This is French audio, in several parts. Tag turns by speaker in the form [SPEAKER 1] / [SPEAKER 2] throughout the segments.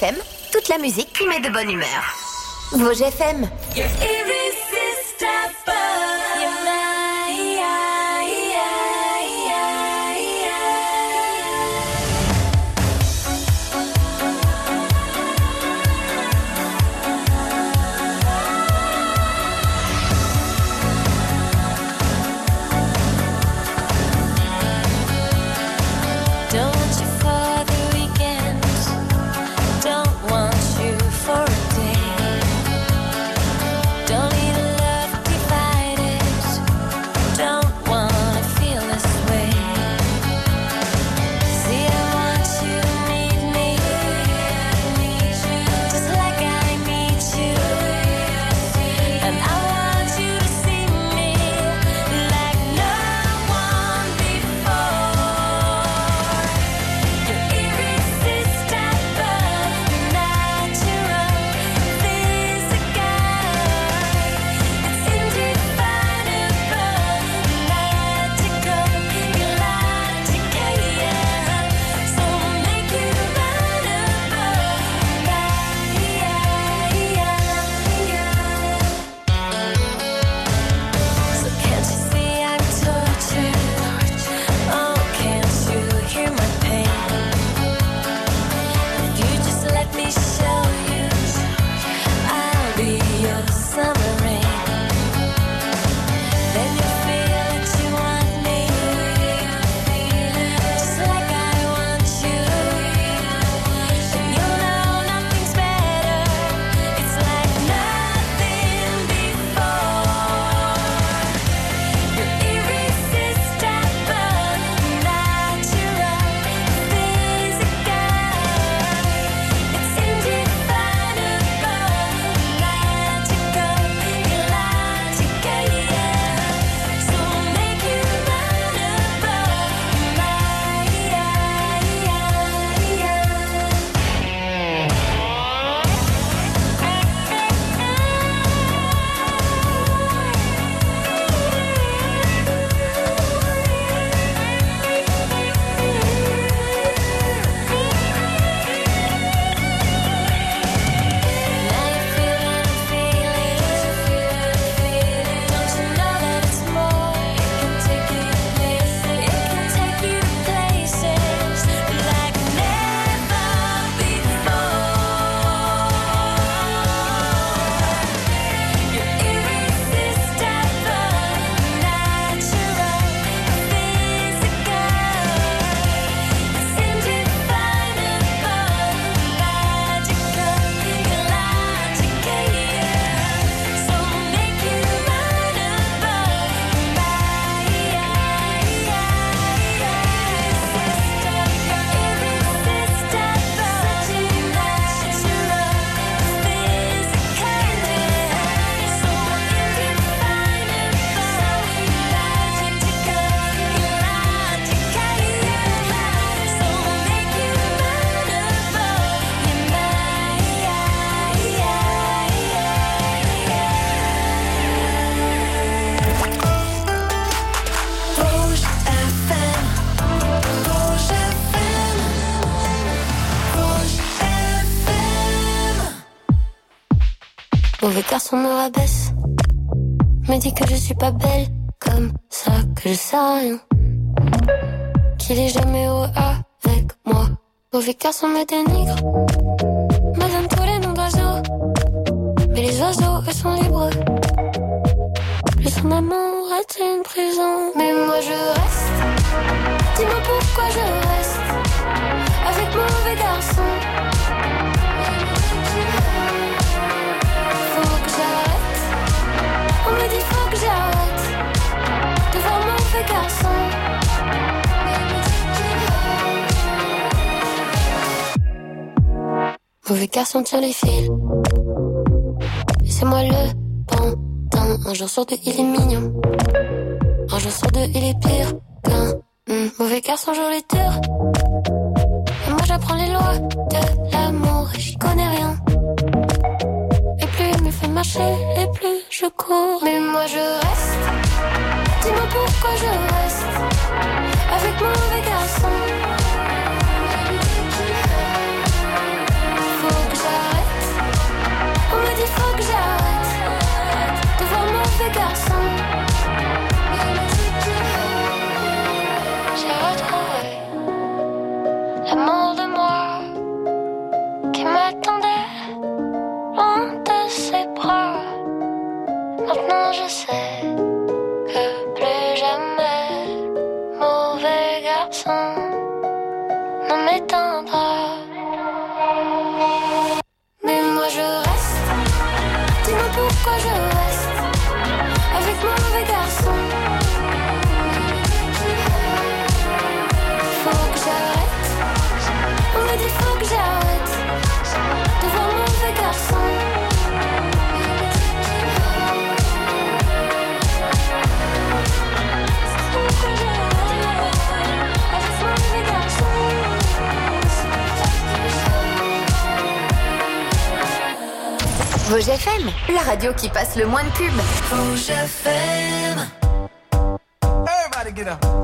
[SPEAKER 1] FM, toute la musique qui met de bonne humeur. Vosges FM.
[SPEAKER 2] You're irresistible.
[SPEAKER 3] Mauvais garçon me rabaisse, me dit que je suis pas belle, comme ça que je sais rien, qu'il est jamais heureux avec moi. Mauvais garçon me dénigre, me donne tous les noms d'oiseaux, mais les oiseaux eux sont libres. Lui son amour est une prison, mais moi je reste. Dis-moi pourquoi je reste avec mauvais garçon. On me dit faut que j'arrête de voir mauvais garçon. Mauvais garçon tire les fils, et c'est moi le pantin. Un jour sur deux il est mignon, un jour sur deux il est pire qu'un mauvais garçon joue les durs. Et moi j'apprends les lois de l'amour et j'y connais rien. Et plus il me fait marcher et plus je cours, mais moi je reste. Dis-moi pourquoi je reste avec mauvais garçon. Faut Maintenant je sais que plus jamais mauvais garçon ne m'éteindra. Mais moi je reste. Dis-moi pourquoi je reste avec mon mauvais garçon. Faut que j'arrête. On me dit faut que j'arrête de voir mon mauvais garçon.
[SPEAKER 1] Vosges FM, la radio qui passe le moins de pub.
[SPEAKER 2] Vosges FM.
[SPEAKER 4] Everybody get up.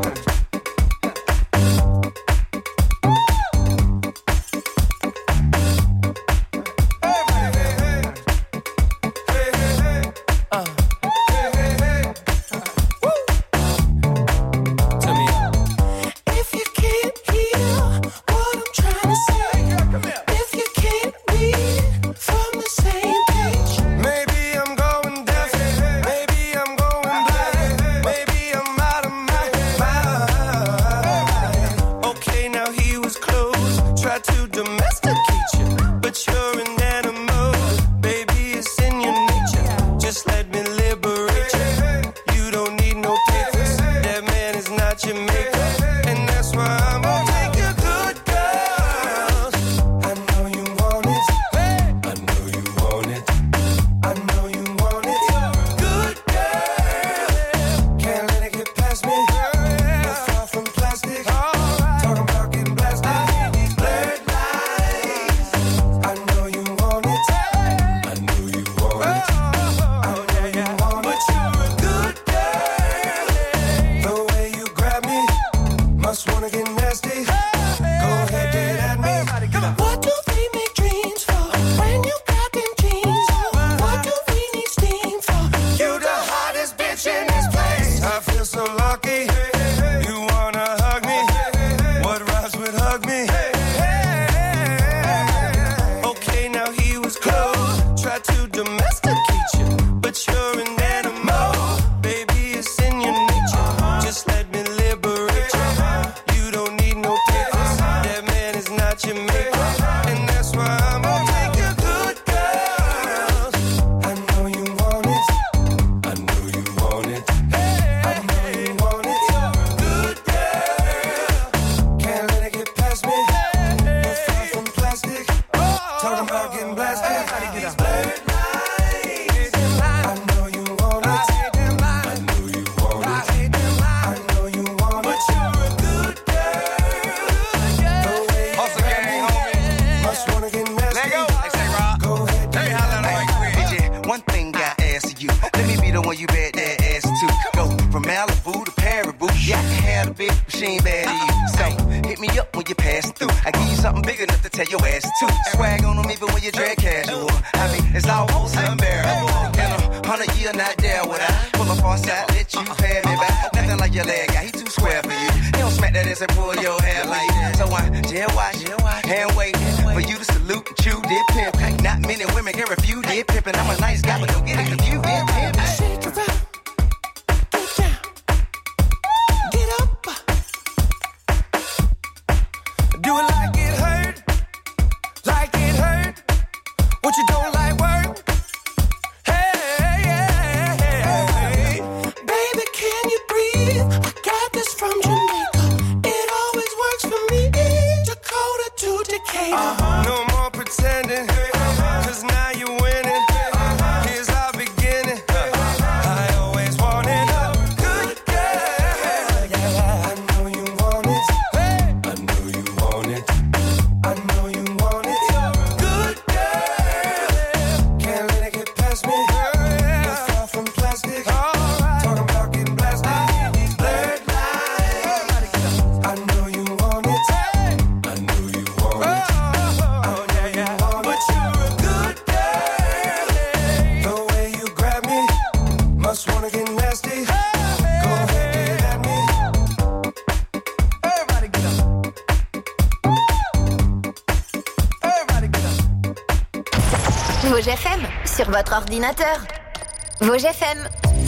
[SPEAKER 1] Vosges FM, sur votre ordinateur. Vosges FM.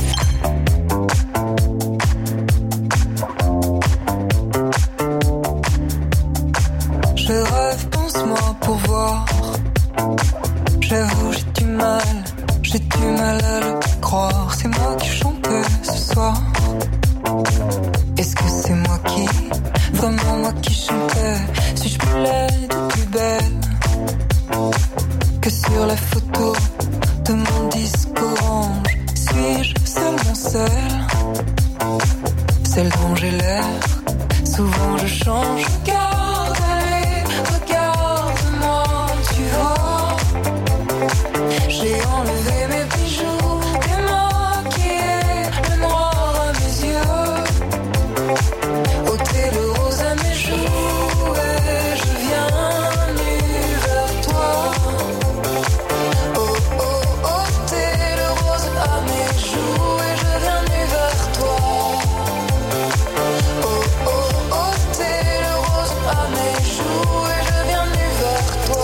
[SPEAKER 5] Je rêve, pense-moi pour voir. J'avoue, j'ai du mal à le croire. C'est moi qui chantais ce soir. Est-ce que c'est moi qui, vraiment moi qui chantais? Suis-je plus laide ou plus belle que sur la photo de mon disque orange? Suis-je seulement celle dont j'ai l'air? Souvent je change. Regarde, allez, regarde-moi, tu vois. J'ai enlevé mes bijoux, démaquillé le noir à mes yeux, ôté le rose à mes joues, et je viens nu vers toi. Oh oh, ôté le rose à mes joues, et je viens nu vers toi. Oh oh, ôté le rose à mes joues, et je viens nu vers toi.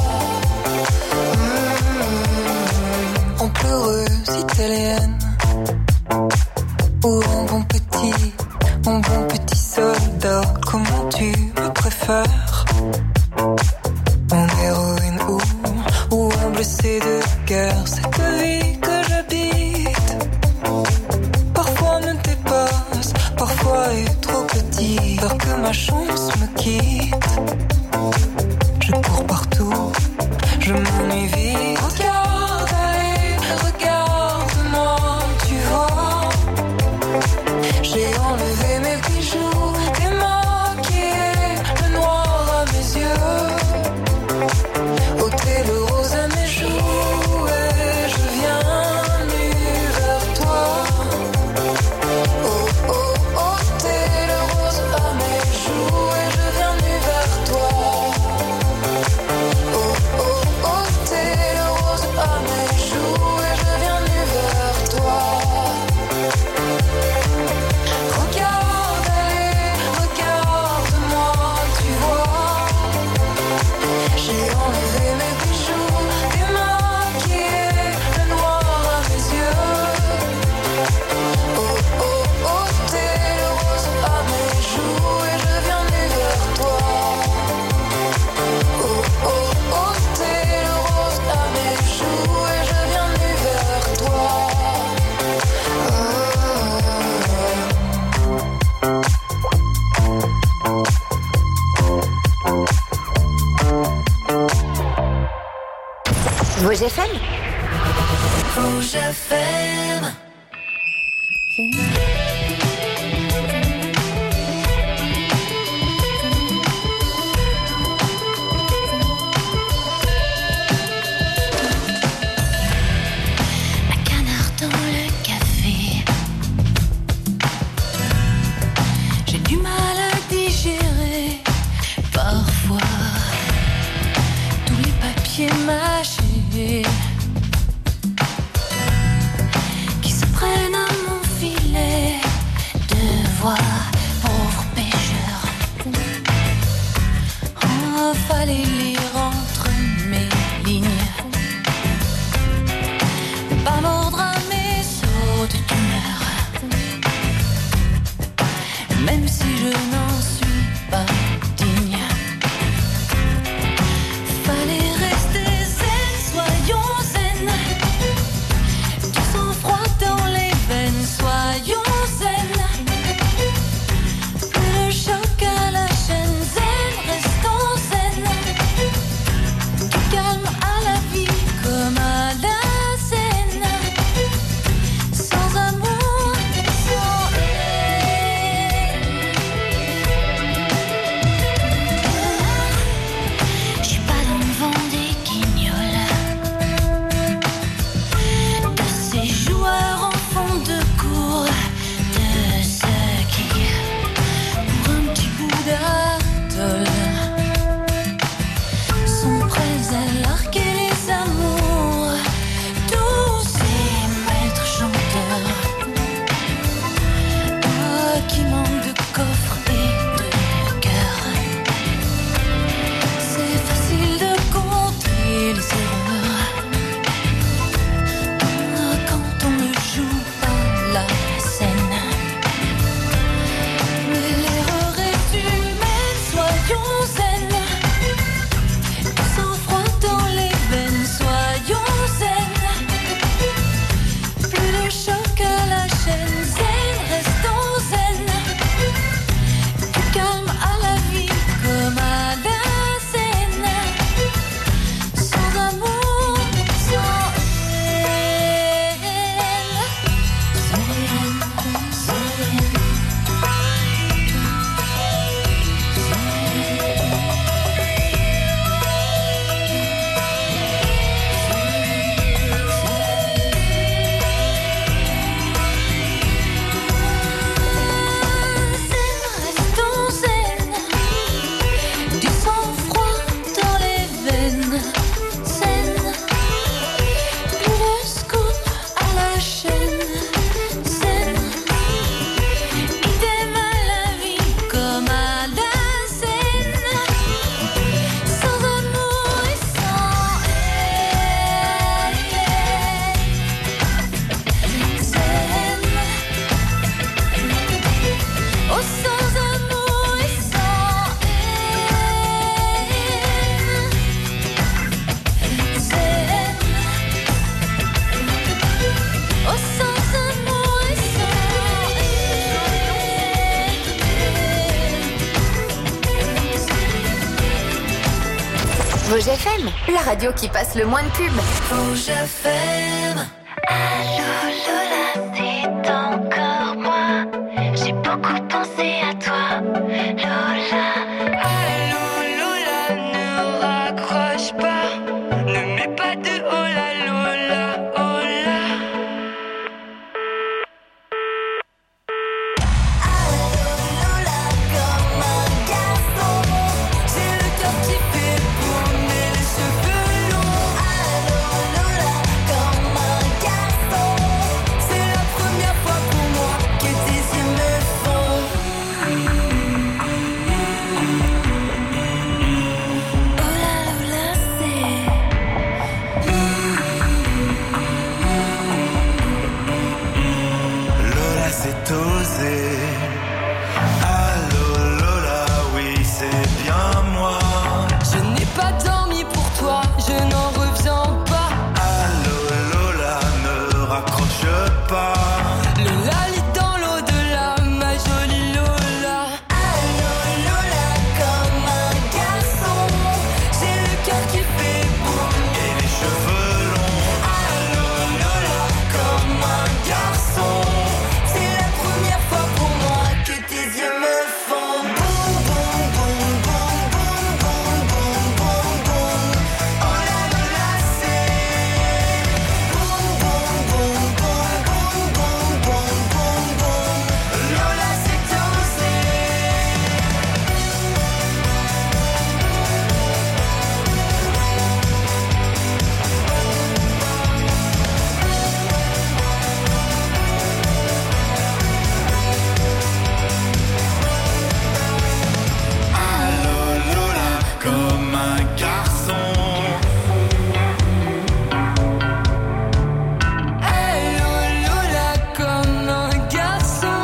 [SPEAKER 5] En pleureuse italienne, ou en bon petit soldat, comment tu me préfères? En héroïne ou en blessé de guerre? Cette vie que j'habite parfois me dépasse, parfois est trop petit, peur que ma chance me quitte. Je cours partout, je m'ennuie vite. Regarde, allez, regarde-moi, tu vois. J'ai enlevé mes bijoux, démaquillé le noir à mes yeux, ôté le rose à mes joues, et je viens nu vers toi. Oh oh, ôté le rose à mes joues, et je viens nu vers toi. Oh oh, ôté le rose à mes joues, et je viens nu vers toi. Regarde, allez, regarde-moi, tu vois. J'ai enlevé mes bijoux, démaquillé le noir à mes yeux. Oh oh, ôté le rose à mes joues, et je viens nu vers toi. Oh oh, ôté le rose à mes joues, et je viens nu vers toi.
[SPEAKER 1] Vosges FM.
[SPEAKER 2] Rouge FM.
[SPEAKER 3] Un canard dans le café. J'ai du mal à digérer parfois tous les papiers mâchés qui se prennent à mon filet.
[SPEAKER 1] Vosges FM, la radio qui passe le moins de pubs.
[SPEAKER 2] Vosges FM.
[SPEAKER 3] Allô Lola, c'est encore moi. J'ai beaucoup pensé à toi, Lola.
[SPEAKER 5] Allô Lola, ne raccroche pas. Ne mets pas de oh là Lola, oh là.
[SPEAKER 2] Allô Lola, comme un garçon. J'ai le cœur qui fait tourner les cheveux longs. Allô Lola, comme un garçon. C'est la première fois pour moi que tes yeux me font. Oh là Lola,
[SPEAKER 6] Lola, c'est osé. Allô Lola, oui c'est bien moi.
[SPEAKER 5] Je n'ai pas dormi pour toi, je n'en reviens pas.
[SPEAKER 6] Allô Lola, ne raccroche pas.
[SPEAKER 5] Lola lit dans l'au-delà, ma jolie Lola.
[SPEAKER 2] Allô Lola, comme un garçon. J'ai le cœur qui fait boum.
[SPEAKER 6] Et les cheveux longs.
[SPEAKER 2] Allô Lola, comme un garçon. C'est la première fois pour moi que tes yeux me font boum boum boum boum boum boum boum boum boum. Oh là Lola, c'est boum boum boum boum boum boum boum boum boum. Lola, c'est osé.
[SPEAKER 6] Allô Lola, comme un garçon.
[SPEAKER 5] Allô Lola, comme un garçon.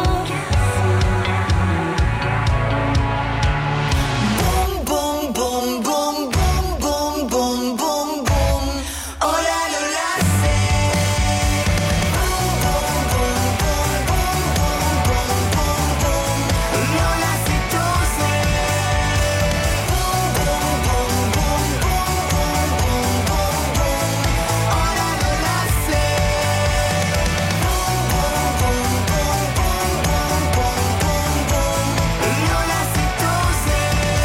[SPEAKER 2] Boum boum boum boum boum boum boum boum boum. Oh là Lola, c'est boum boum boum boum boum boum boum boum. Lola, c'est osé. Boum boum boum boum boum boum boum boum boum. Oh là Lola, c'est boum boum boum boum boum boum boum boum boum. Lola, c'est osé.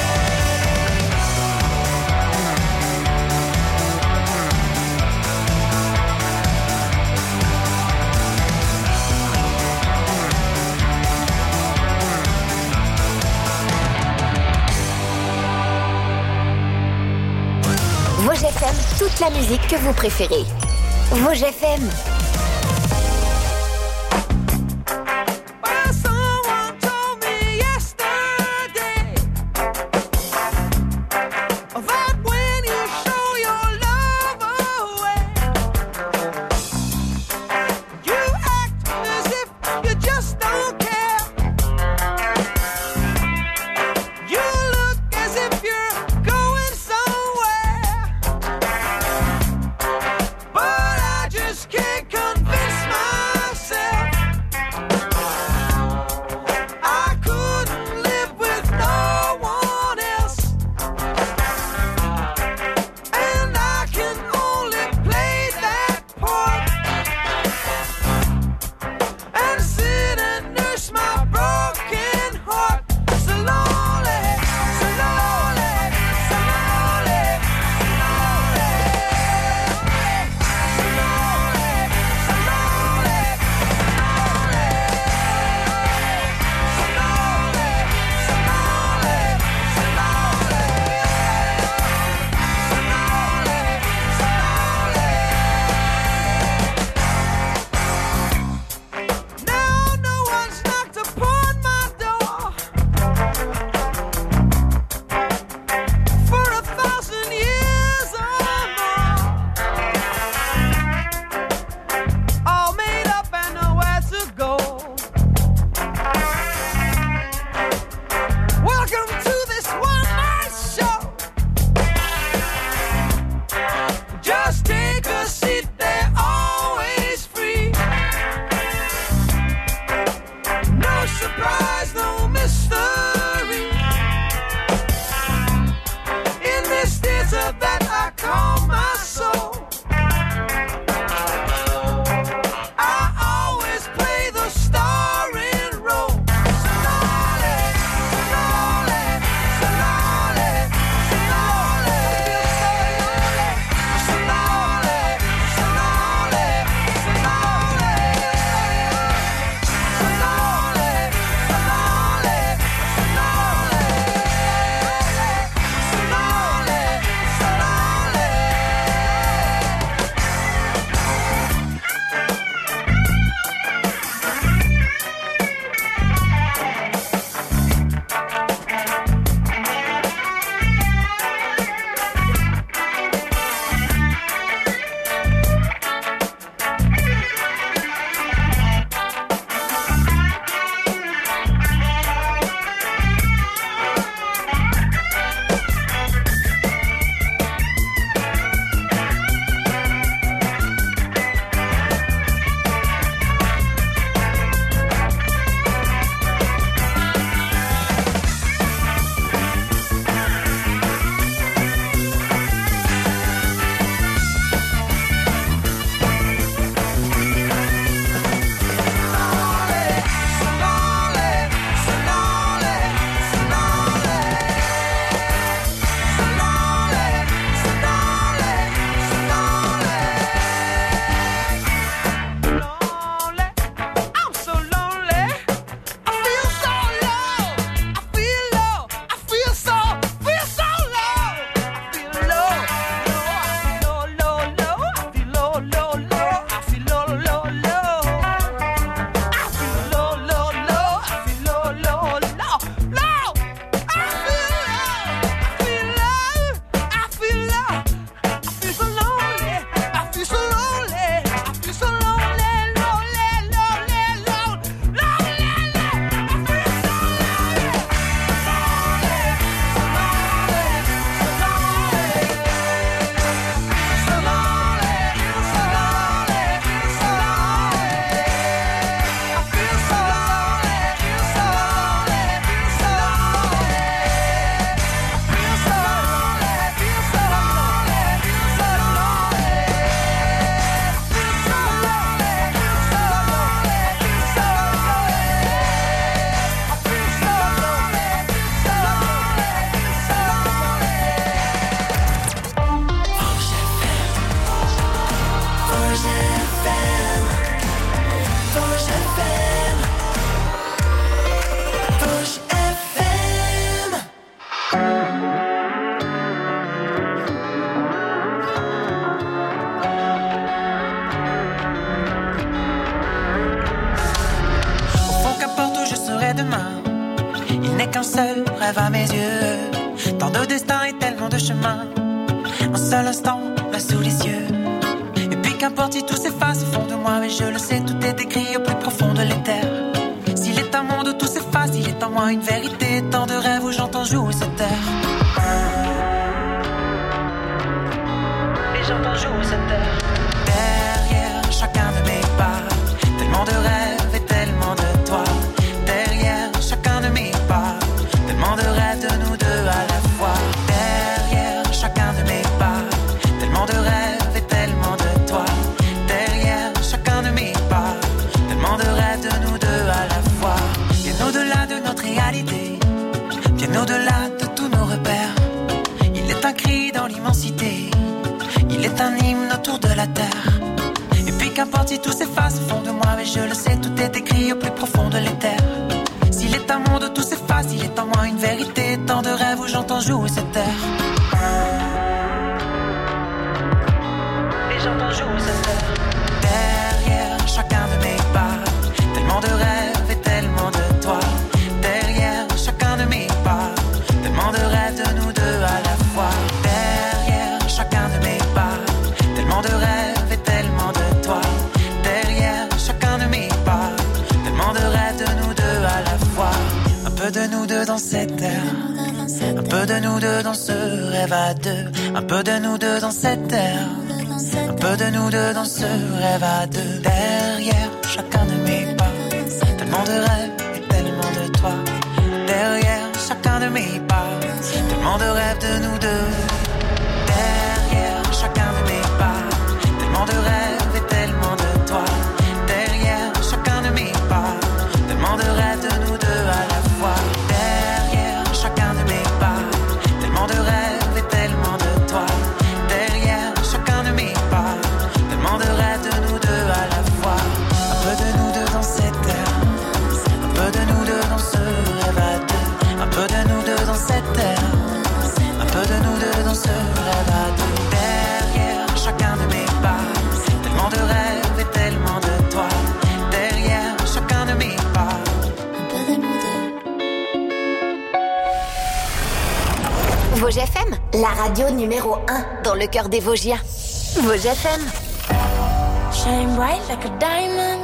[SPEAKER 1] Vosges FM, toute la musique que vous préférez. Vosges FM.
[SPEAKER 4] Well, someone told me yesterday that when you show your love away, you act as if you just don't care. You look as if you're going somewhere, but I just can't
[SPEAKER 7] qu'un seul rêve à mes yeux. Tant de destins et tellement de chemins. Un seul instant, là sous les yeux. Et puis qu'importe si tout s'efface au fond de moi, mais je le sais, tout est écrit au plus profond de l'éther. S'il est un monde où tout s'efface, il est en moi une vérité. Tant de rêves où j'entends jouer cette terre. Et j'entends jouer cette terre. Derrière chacun de mes pas, tellement de rêves et tellement de toi. Derrière chacun de mes pas, tellement de rêves de nous deux à la fois. Derrière chacun de mes pas, tellement de rêves et tellement de toi. Derrière chacun de mes pas, tellement de rêves de nous deux à la fois. Bien au-delà de notre réalité, bien au-delà de tous nos repères. Il est un cri dans l'immensité, il est un hymne autour de la terre. Et puis qu'importe si tout s'efface au fond de moi, mais je le sais, tout est écrit au plus profond de l'éther. S'il est un monde où tout s'efface, il est en moi une vérité. Tant de rêves où j'entends jouer cette terre. Et j'entends jouer cette terre. Derrière chacun de mes pas, tellement de rêves et tellement de toi. Derrière chacun de mes pas, tellement de rêves de nous deux à la fois. Derrière chacun de mes pas, tellement de rêves et tellement de toi. Derrière chacun de mes pas, tellement de rêves de nous deux à la fois. Un peu de nous deux dans cette terre, un peu de nous deux dans ce rêve à deux. Un peu de nous deux dans cette terre, un peu de nous deux dans ce rêve à deux. Derrière chacun de mes pas, tellement de rêves et tellement de toi. Derrière chacun de mes pas, tellement de rêves de nous deux. Derrière chacun de mes pas, tellement de rêves et tellement de toi. Derrière chacun de mes pas, tellement de rêves de nous deux à la fois. Derrière chacun de mes pas, tellement de rêves et tellement de toi. Derrière chacun de mes pas, tellement de rêves de nous deux à la fois. Un peu de nous deux dans cette terre, un peu de nous deux dans ce rêve à deux. Un peu de nous deux dans cette terre, un peu de nous deux dans ce rêve à deux. Derrière chacun de mes pas, tellement de rêves et tellement de toi. Derrière chacun de mes pas, un peu de nous deux.
[SPEAKER 1] Vosges FM, la radio numéro 1 dans le cœur des Vosgiens. Vosges FM.
[SPEAKER 3] Shine bright like a diamond.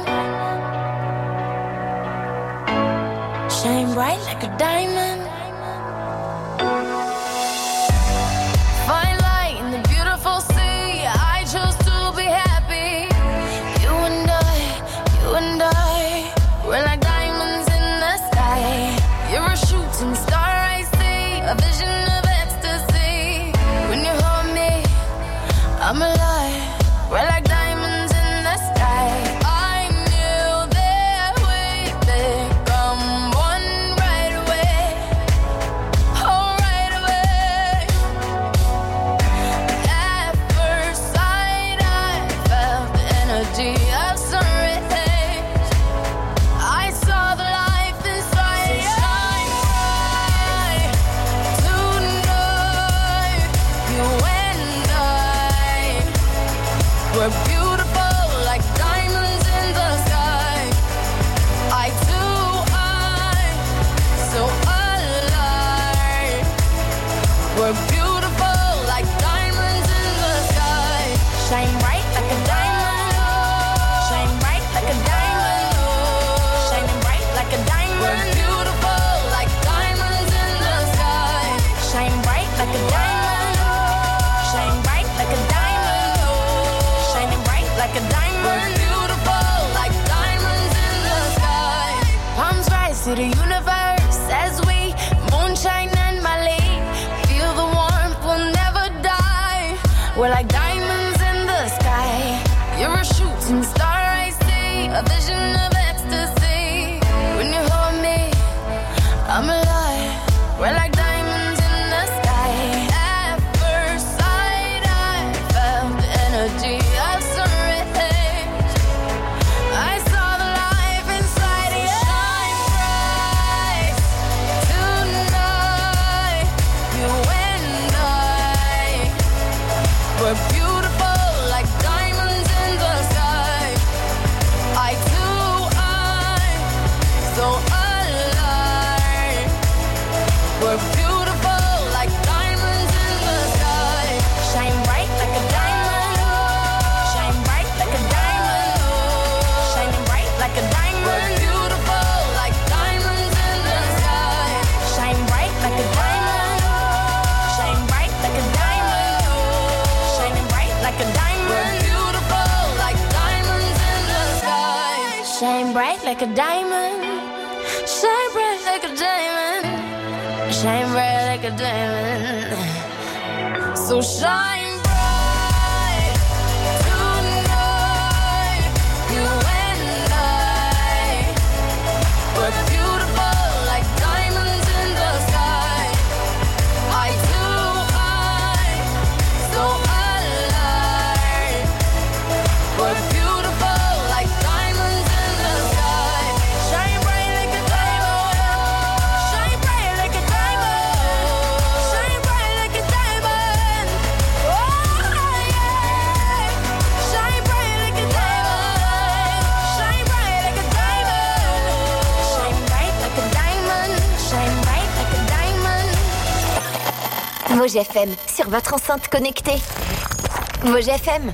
[SPEAKER 3] Shine bright like a diamond. Fine light in the beautiful sea. I chose to be happy. You and I, we're like diamonds in the sky. You're a shooting star, I see, a vision of ecstasy. When you hold me, I'm alive. We're like diamonds in the sky. I knew that we'd become one right away. Oh, right away. At first sight, I felt the energy of sun rays. I saw the life inside. So shine bright tonight. You and I, we're beautiful like diamonds in the sky. Eye to eye, so alive. We're beautiful like diamonds in the sky. Shine bright like a diamond. Shine bright like a diamond. Shining bright like a diamond. We're beautiful like diamonds in the sky. Shine bright like a diamond. Shine bright like a diamond. Shining bright like a diamond. We're beautiful like diamonds in the sky. Palms rise to the universe as we moonshine and Mali. Feel the warmth, we'll never die. We're like diamonds in the sky. You're a shooting star, I see, a vision of ecstasy. When you hold me, I'm alive. We're like diamonds in the sky. At first sight, I felt the energy of sun rays. I saw the life inside you. Shine bright tonight. You and I, we're beautiful like diamonds in the sky. Eye to eye, Shine bright like a diamond. Shine bright like a diamond. Shine bright like a diamond. So shine bright tonight. You and I. We're beautiful like diamonds in the sky. Eye to eye, so alive. We're beautiful like diamonds in the sky. Shine bright like a diamond. Shine bright like a diamond. Shine bright like a diamond. Oh yeah. Shine bright like a diamond. Shine bright like a diamond. Shine bright like a diamond. Shine bright like a diamond.
[SPEAKER 1] Vosges FM, sur votre enceinte connectée. Vosges FM.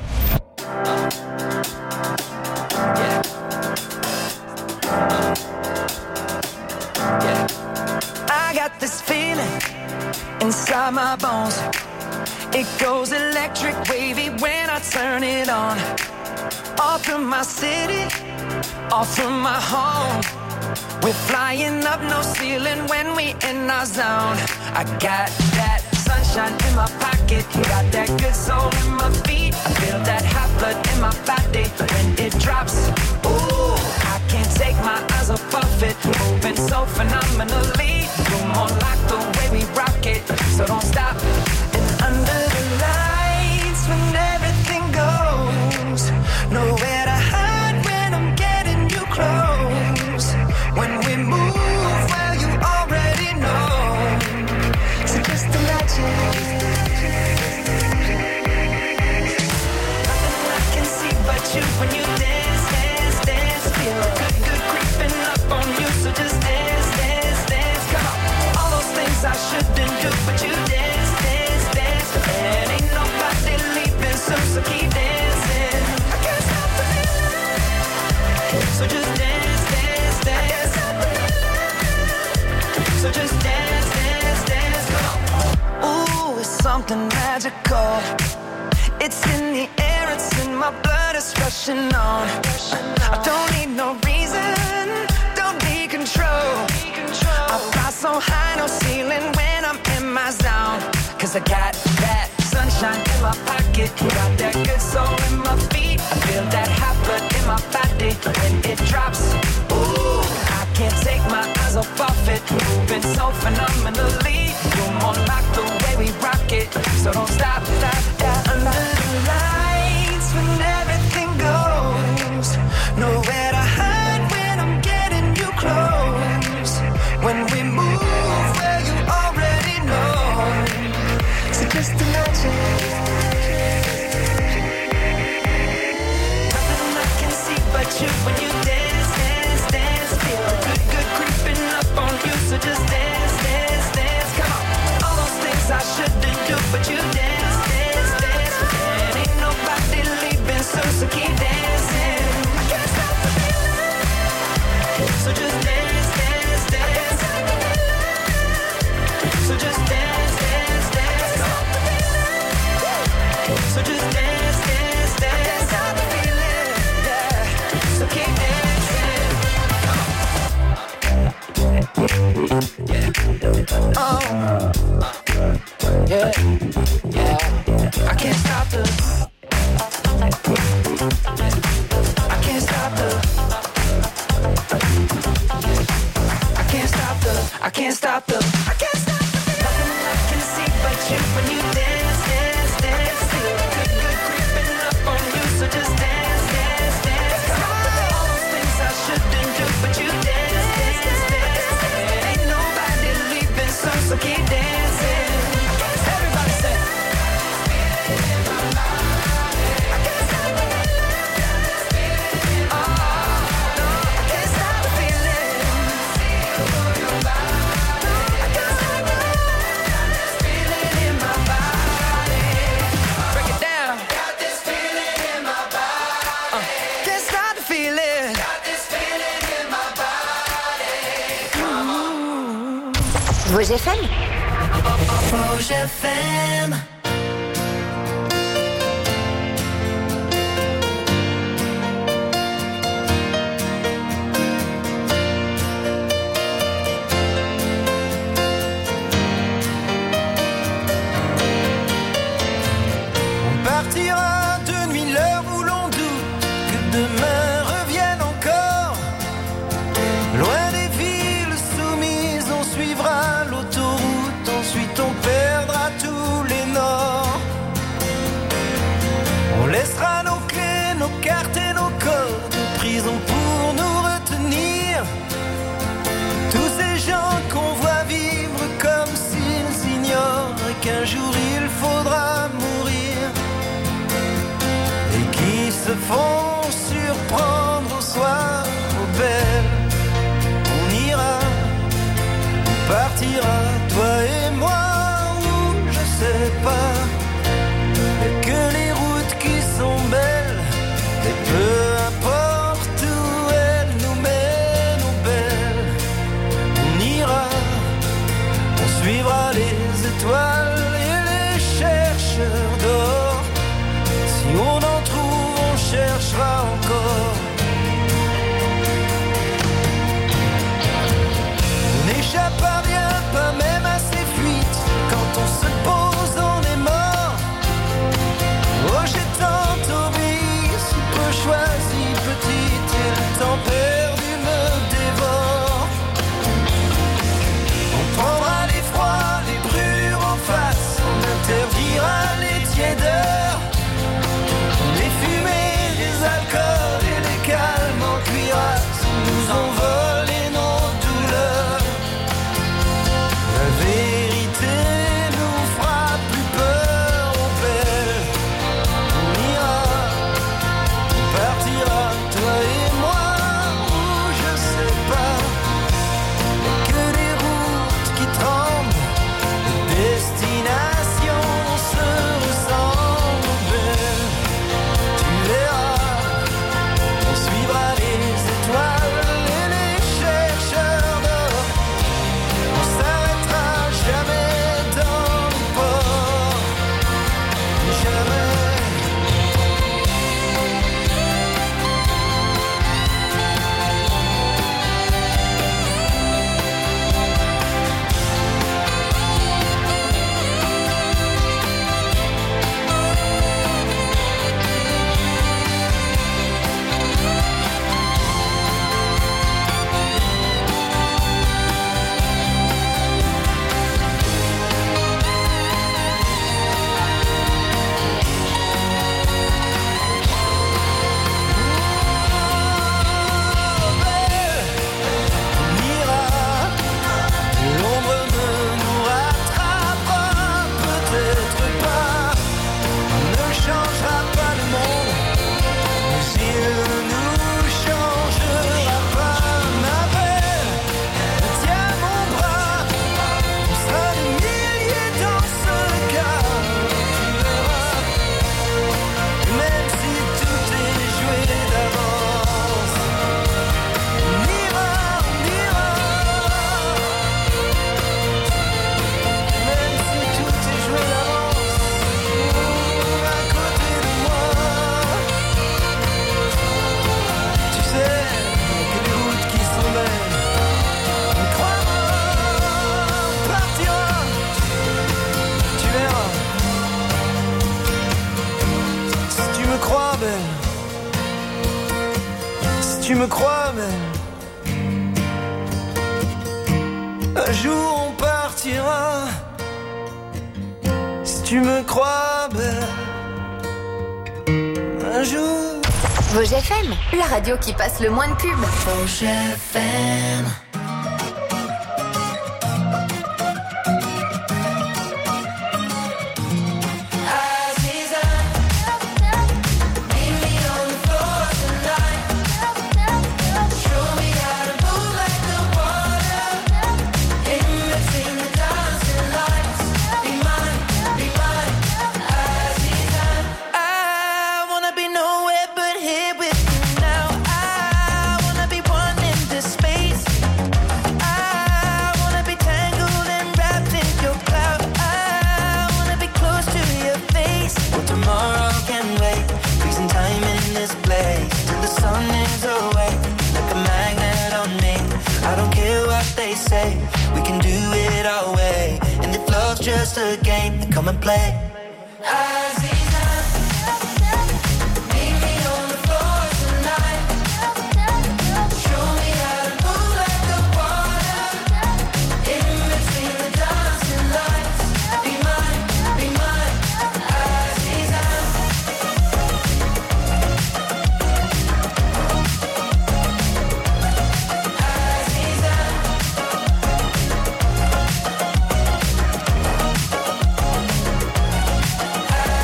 [SPEAKER 7] I got this feeling inside my bones. It goes electric wavy when I turn it on. All through my city, all through my home. We're flying up, no ceiling when we in our zone. I got that sunshine in my pocket, got that good soul in my feet. I feel that hot blood in my body when it drops. Ooh, I can't take my eyes off of it, moving so phenomenally. You're more like the way we rock it, so don't stop. And under the lights, when everything goes, nowhere to hide when I'm getting you close. When we move, well, you already know. So just imagine. Nothing I can see but you when you dance, dance, dance. Feel good, good creeping up on you. So just dance, dance, dance. Come on. All those things I shouldn't do, but you dance, dance, dance. And ain't nobody leaving soon, so keep dancing. I can't stop the feeling. So just dance, dance, dance. So just dance, dance, dance. Come on. Ooh, it's something magical. It's in the air, it's in my blood, it's rushing on. I don't need no reason, don't need control. I fly so high, no ceiling when I'm in my zone. Cause I got that sunshine in my pocket, got that good soul in my feet. I feel that hot blood in my body when it drops. Ooh, I can't take my eyes off of it, moving so phenomenally. You're more like the way we rock it, so don't stop, stop, stop. Under the lights, when everything goes, nowhere to hide when I'm getting you close. When we move, well, you already know. So just imagine. Nothing I can see but you when you dance, dance, dance. Feel good, good creeping up on you. So just dance, dance, dance. Come on. All those things I shouldn't do, but you dance, dance, dance. And ain't nobody leaving soon, so keep dancing. I can't stop the feeling. So just dance, dance, dance. So just dance, dance, dance. So just dance, dance, dance. I can't stop the feeling. Yeah. So keep dancing. Oh. Yeah. Yeah. I can't stop the. I can't stop the. I can't stop the. I can't stop the. I can't stop the. Nothing I can see but you when you dance, dance, dance. Feel good, good creeping up on you. So just dance, dance, dance. Come on. All those things I shouldn't do, but you dance, dance, dance. And ain't nobody leaving soon, so keep dancing. Everybody say. I can't stop the feeling. Oh, no, I can't stop the feeling. I can't stop the feeling in my body. Break it down. Got this feeling in my body. Can't stop the feeling. Got this feeling in my body.
[SPEAKER 1] Vosges FM.
[SPEAKER 2] Vosges FM.
[SPEAKER 8] se font surprendre au soir, oh belle. On ira, on partira, toi et moi, ou je sais pas. Y'a que les routes qui sont belles, et peu importe où elles nous mènent, oh belle. On ira, on suivra les étoiles et les chercheurs d'or. Si on en trouve, on cherchera encore. On n'échappe à rien, pas même à ces fuites. Quand on se pose, on est mort. Oh, j'ai tant obéi, si peu choisi, petite, et le temps perdu me dévore. On prendra les froids, les brûlures en face, on interdira les tiédeurs. Les fumées, les alcools et les calmes en cuirasse nous envolent nos douleurs. La vérité nous fera plus peur, oh belle. On ira, on partira, toi et moi, ou je sais pas. Y'a que des routes qui tremblent, les destinations se ressemblent, oh belle. Tu verras, on suivra les étoiles et les chercheurs d'or. On s'arrêtera jamais dans les ports, jamais. On ira, l'ombre ne nous rattrapera peut-être pas. On ne changera pas le monde, mais il ne nous changera pas. Ma belle, tiens mon bras, on sera des milliers dans ce cas. Tu verras, même si tout est joué d'avance. On ira, même si tout est joué d'avance. À côté de moi, tu sais, y'a que les routes qui sont belles. On croira, on partira, tu verras. Si tu me crois belle, si tu me crois belle, un jour on partira. Si tu me crois belle, un jour.
[SPEAKER 1] Vosges FM, la radio qui passe le moins de pubs.
[SPEAKER 2] Vosges FM.
[SPEAKER 7] I wanna be nowhere but here with you now. I wanna be one in this space. I wanna be tangled and wrapped in your cloud. I wanna be close to your face.
[SPEAKER 8] Well, tomorrow can wait, freezing time in this place till the sun is away, like a magnet on me. I don't care what they say, we can do it our way. And if love's just a game, then come and play.
[SPEAKER 2] Meet me on the floor tonight. Show me how to move like the water. In between the dancing lights. Be mine, Aziza. Aziza.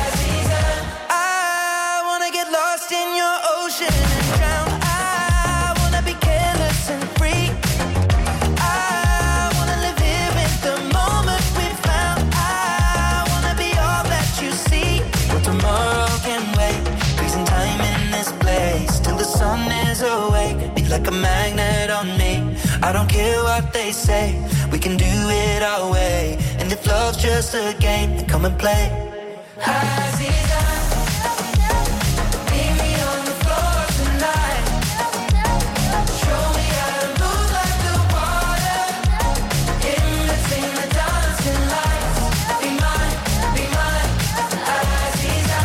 [SPEAKER 8] magnet on me. I don't care what they say, we can do it our way. And if love's just a game, then come and play. Aziza, meet me on the floor tonight. Show me how to move like the water. In between the dancing lights. Be mine, Aziza.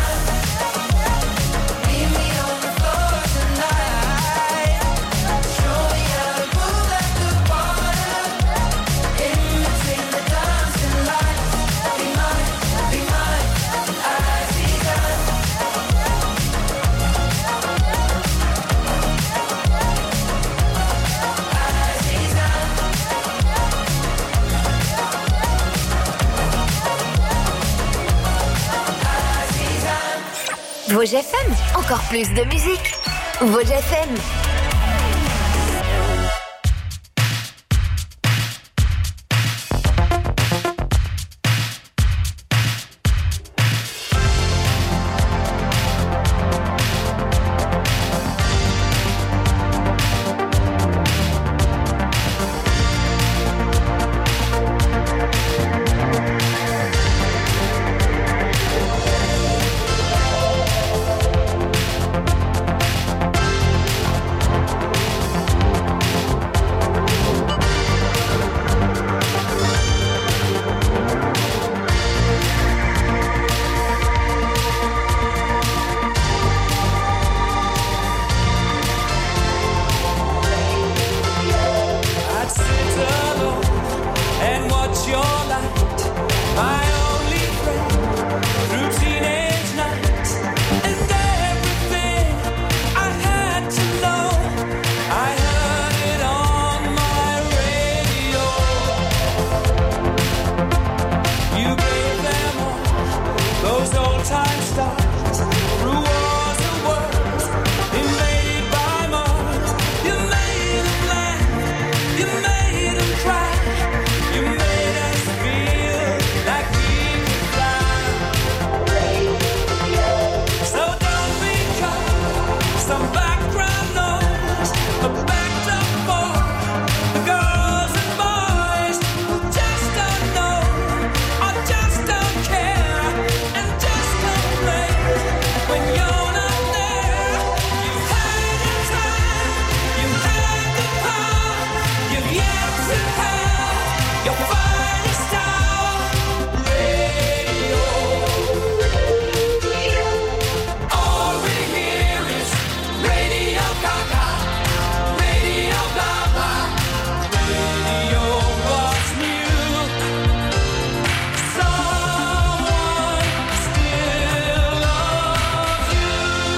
[SPEAKER 8] Meet me on the floor tonight. Show me how to move like the water. In between the dancing lights. Be mine, Aziza.
[SPEAKER 1] Vosges FM, encore plus de musique. Vosges FM.
[SPEAKER 4] I'd sit alone and watch your light, my only friend, through teenage nights. And everything I had to know, I heard it on my radio. You gave them all those old time stars, through wars and worlds, invaded by Mars. You made them laugh, you made them cry, you made us feel like we could fly. So don't become some background noise, a backed up for the girls and boys who just don't know or just don't care and just complain when you're not there. You had the time, you had the power, you've yet to have your finest hour. Radio. All we hear is Radio Gaga, Radio blah blah. Radio was new. Someone still loves you.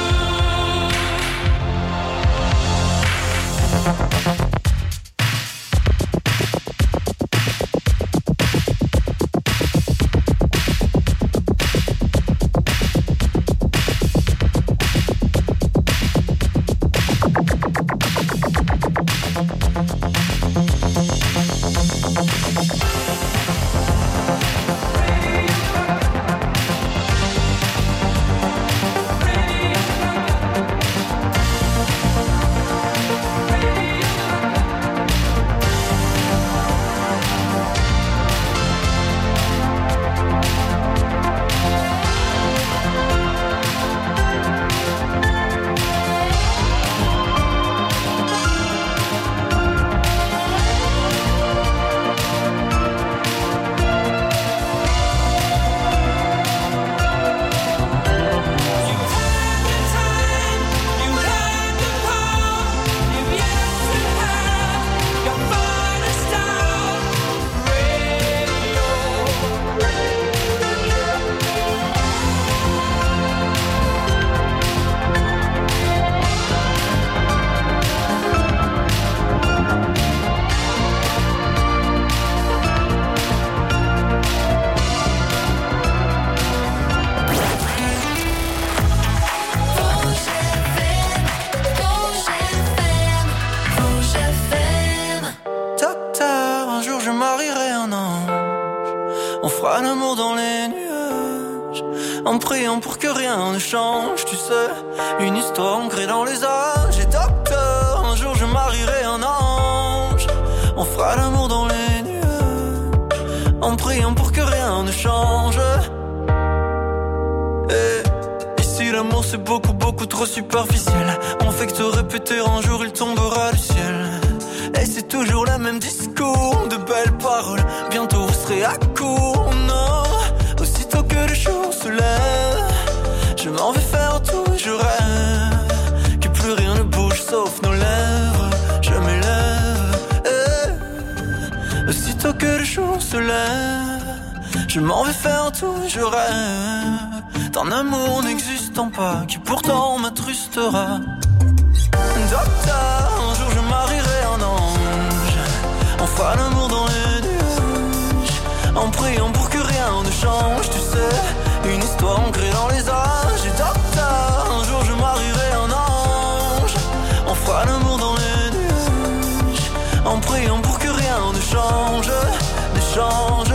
[SPEAKER 8] Docteur, un jour je marierai un ange. On fera l'amour dans les nuages, en priant pour que rien ne change. Tu sais, une histoire ancrée dans les âges. Et docteur, un jour je marierai fera l'amour dans les nuages, en priant pour que rien ne change. Et ici l'amour c'est beaucoup, beaucoup trop superficiel. On fait que te répéter un jour il tombera du ciel. Et c'est toujours le même discours, de belles paroles, bientôt vous serez à court. Non, aussitôt que le jour se lève, je m'en vais faire tout, je rêve que plus rien ne bouge sauf nos lèvres. Je m'élève, aussitôt que le jour se lève, je m'en vais faire tout, je rêve d'un amour n'existant pas, qui pourtant m'attrustera. Docteur, un jour je marierai un ange, on fera l'amour dans les nuages, en priant pour que rien ne change. Tu sais, une histoire ancrée dans les âges. Et docteur, un jour je marierai un ange, on fera l'amour dans les nuages, en priant pour que rien ne change, ne change.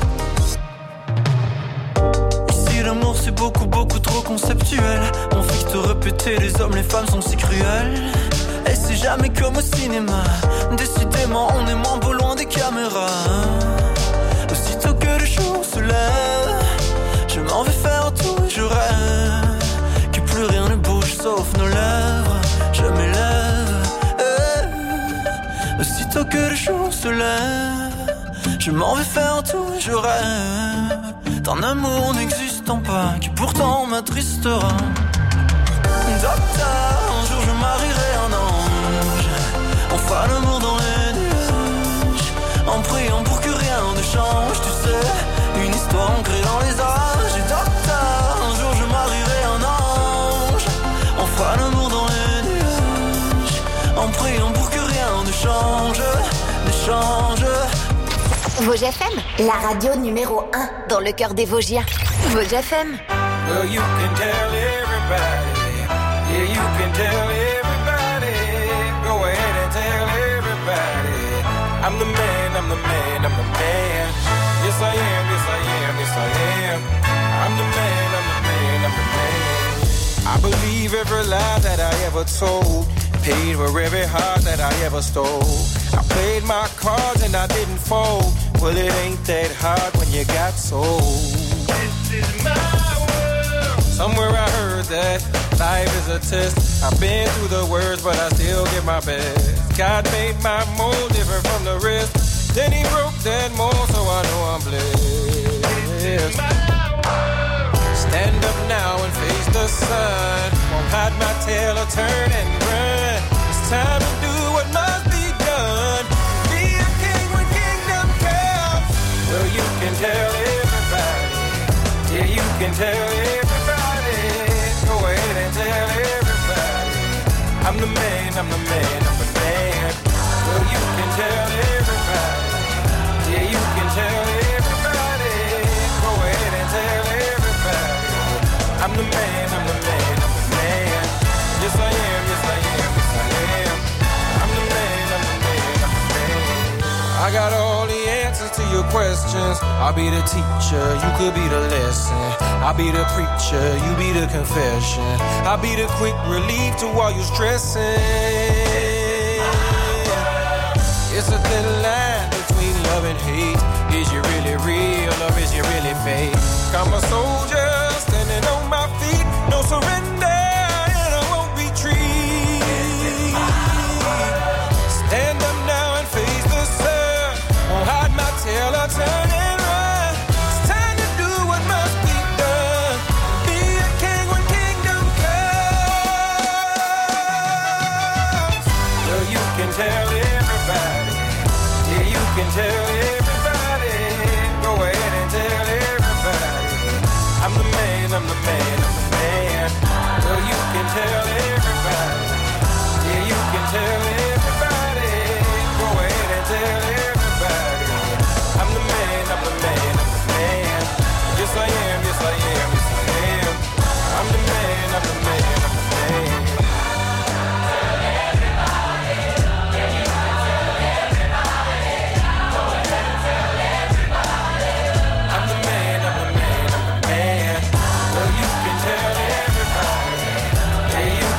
[SPEAKER 8] Ici l'amour c'est beaucoup, beaucoup trop conceptuel. On fait que te répéter, les hommes, les femmes sont si cruels. Et c'est jamais comme au cinéma, décidément on est moins beau loin des caméras. Aussitôt que le jour se lève, je m'en vais faire tout, je rêve que plus rien ne bouge sauf nos lèvres. Je m'élève, aussitôt que le jour se lève, je m'en vais faire tout, je rêve d'un amour n'existant pas, qui pourtant m'attristera. Docteur, un jour je marierai un ange, on fera l'amour dans les nuages, en priant pour que rien ne change. Tu sais, une histoire ancrée dans les âges. Et docteur, un jour je marierai un ange, on fera l'amour dans les nuages, en priant pour que rien ne change, ne change.
[SPEAKER 1] Vosges FM, la radio numéro 1 dans le cœur des Vosgiens. Vosges FM.
[SPEAKER 9] Well, you can tell everybody. Yeah, you can tell everybody. Go ahead and tell everybody. I'm the man, I'm the man, I'm the man. Yes, I am, yes, I am, yes, I am. I'm the man, I'm the man, I'm the man. I believe every lie that I ever told. Paid for every heart that I ever stole. I played my cards and I didn't fold. Well, it ain't that hard when you got sold. This is my world. Somewhere I heard that life is a test. I've been through the worst, but I still give my best. God made my mold different from the rest. Then he broke that mold, so I know I'm blessed. This is my world. Stand up now and face the sun. Won't hide my tail or turn and run. It's time to do what must be done. Be a king when kingdom comes. Well, you can tell everybody. Yeah, you can tell everybody. Go ahead and tell everybody. I'm the man, I'm the man, I'm the man. Well, you can tell everybody. Yeah, you can tell everybody. Go ahead and tell everybody. I'm the man, I'm the man, I'm the man. Yes, I am, yes, I am, yes, I am. I'm the man, I'm the man, I'm the man. I got all the answers to your questions. I'll be the teacher, you could be the lesson. I'll be the preacher, you be the confession. I'll be the quick relief to all your stressing. It's a thin line between love and hate. Is you really real or is you really fake? I'm a soldier standing on my feet. No surrender and I won't retreat. Stand up now and face the sun. Won't hide my tail or turn and run. It's time to do what must be done. Be a king when kingdom comes. So you can tell everybody. Yeah, you can tell everybody. Go ahead and tell everybody. I'm the man, I'm the man, I'm the man. So you can tell everybody. Yeah, you can tell everybody. Go ahead and tell everybody. I'm the man, I'm the man, I'm the man. Yes, I am, yes, I am, yes, I am. I'm the man, I'm the man, I'm the man. Yeah,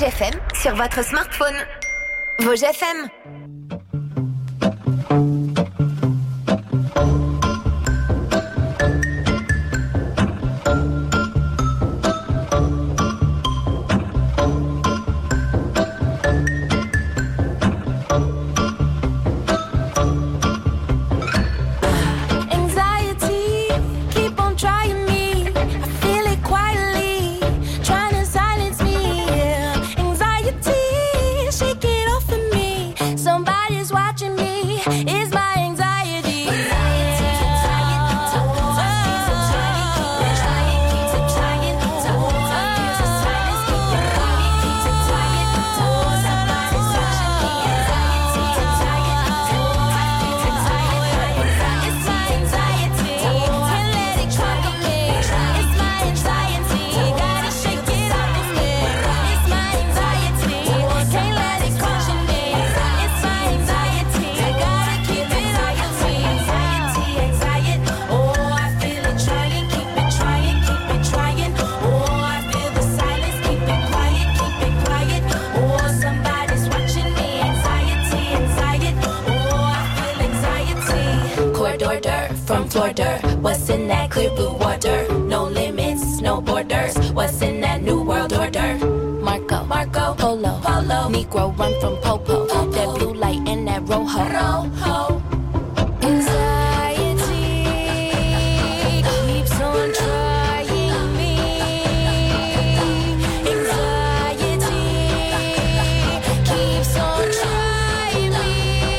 [SPEAKER 1] FM sur votre smartphone. Vosges FM.
[SPEAKER 10] What's in that clear blue water? No limits, no borders. What's in that new world order? Marco, Polo, Negro run from Popo. That blue light and that rojo. Anxiety keeps on trying me. Anxiety keeps on trying me.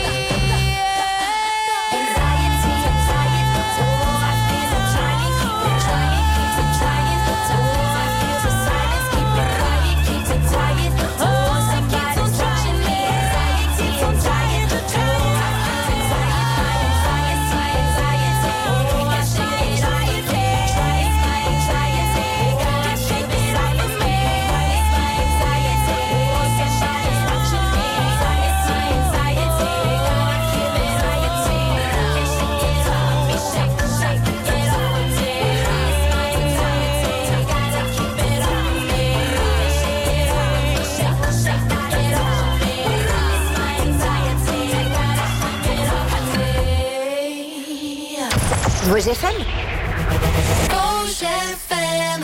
[SPEAKER 10] Anxiety, oh, I feel it trying, keep it trying, keep it trying. Oh, I feel the silence, keep it quiet, keep it quiet. Oh, somebody's watching me. Anxiety, I'm trying to do.
[SPEAKER 1] Vosges FM.
[SPEAKER 10] Vosges FM.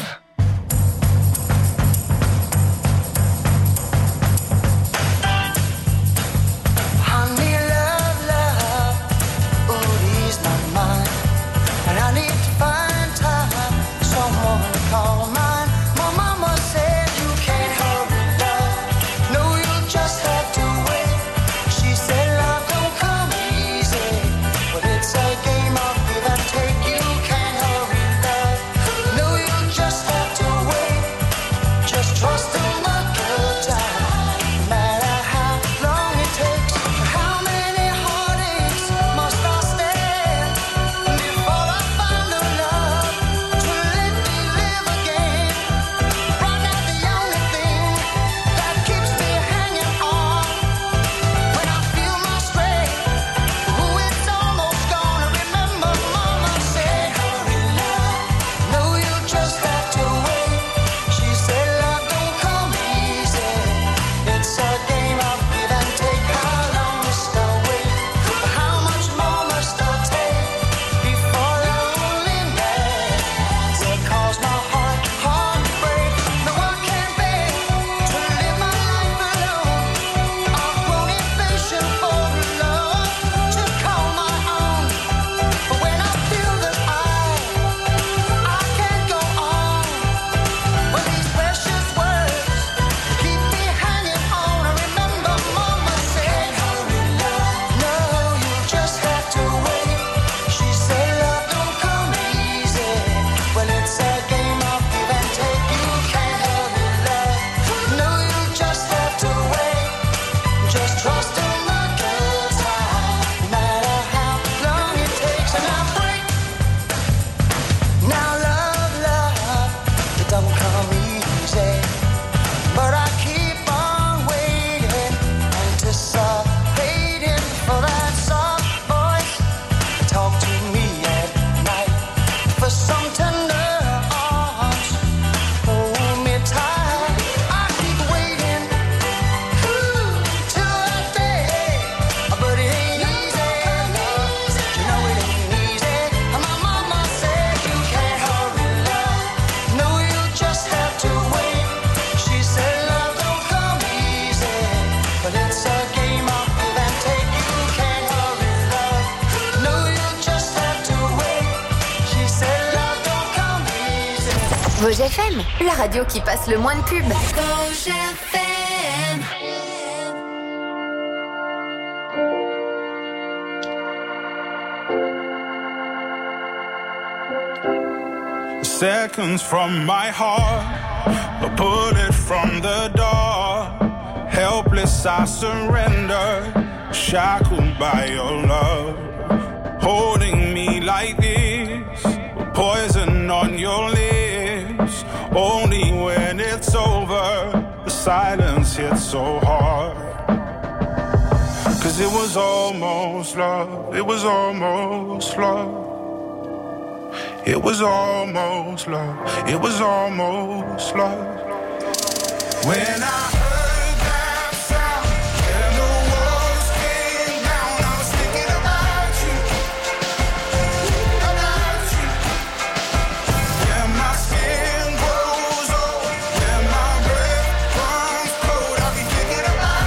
[SPEAKER 8] Honey, love, oh, ease my mind. And I need to find time, someone to call mine. My mama said you can't hurry love. No, you'll just have to wait. She said love don't come easy, but it's a game of give and take. You can't hurry love. No, you'll just have
[SPEAKER 1] Vosges FM, la radio qui passe le moins de pubs.
[SPEAKER 2] Vosges FM.
[SPEAKER 6] Seconds from my heart, a bullet from the door. Helpless I surrender, shackled by your love. Holding me like this, poison on your lips. Only when it's over, the silence hits so hard. 'Cause it was almost love, it was almost love. It was almost love, it was almost love. When I